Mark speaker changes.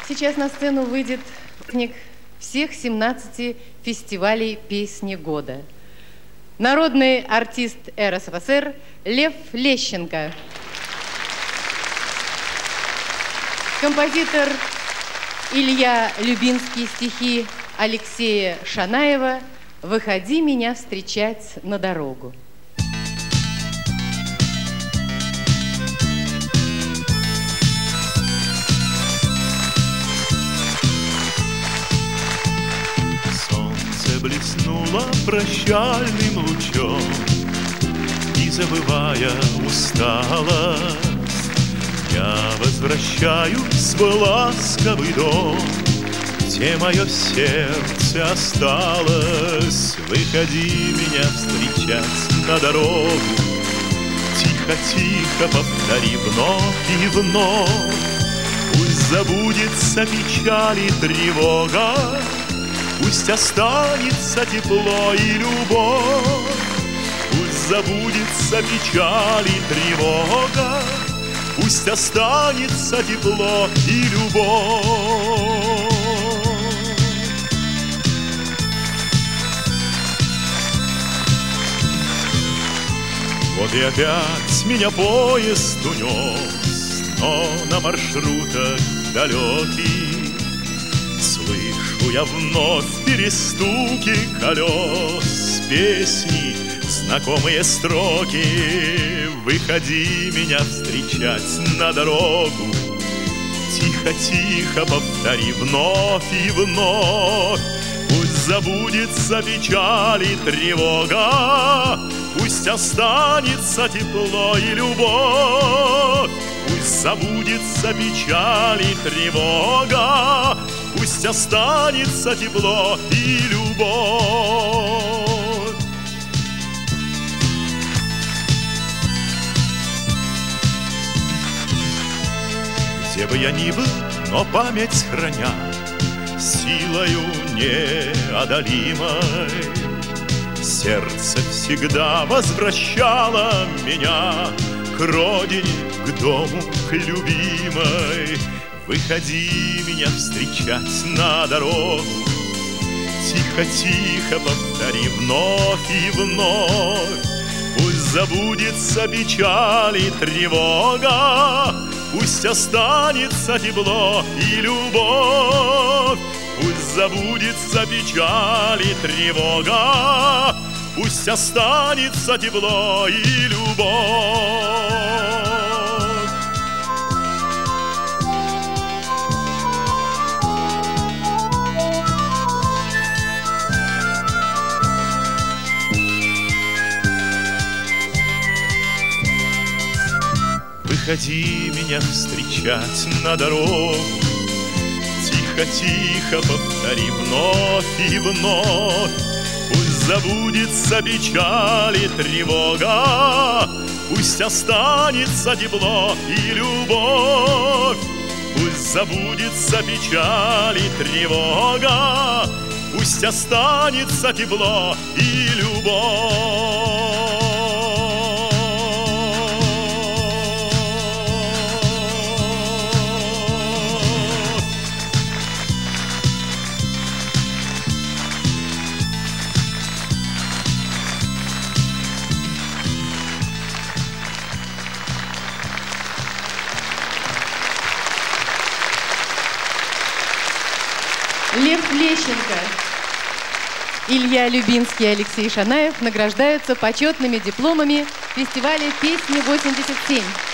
Speaker 1: Сейчас на сцену выйдет участник всех 17 фестивалей песни года. Народный артист РСФСР Лев Лещенко. Композитор Илья Любинский, стихи Алексея Шанаева «Выходи меня встречать на дорогу».
Speaker 2: Солнце блеснуло прощальным лучом, и, забывая усталость, я возвращаюсь в свой ласковый дом, где мое сердце осталось. Выходи меня встречать на дорогу, тихо-тихо повтори вновь и вновь. Пусть забудется печаль и тревога, пусть останется тепло и любовь. Пусть забудется печаль и тревога, пусть останется тепло и любовь. Вот и опять меня поезд унес, но на маршрутах далеких слышу я вновь перестуки колес, песни, знакомые строки. Выходи меня встречать на дорогу, тихо-тихо повтори вновь и вновь. Пусть забудется печаль и тревога, пусть останется тепло и любовь. Пусть забудется печаль и тревога, пусть останется тепло и любовь. Где бы я ни был, но память храня, силою неодолимой, сердце всегда возвращало меня к родине, к дому, к любимой. Выходи меня встречать на дорогу, тихо-тихо повтори вновь и вновь. Пусть забудется печаль и тревога, пусть останется тепло и любовь. Пусть забудется печаль и тревога, пусть останется тепло и любовь. Выходи меня встречать на дорогу, тихо-тихо повтори вновь и вновь. Пусть забудется печаль и тревога, пусть останется тепло и любовь. Пусть забудется печаль и тревога, пусть останется тепло и любовь.
Speaker 1: Лев Лещенко, Илья Любинский и Алексей Шанаев награждаются почетными дипломами фестиваля «Песни-87».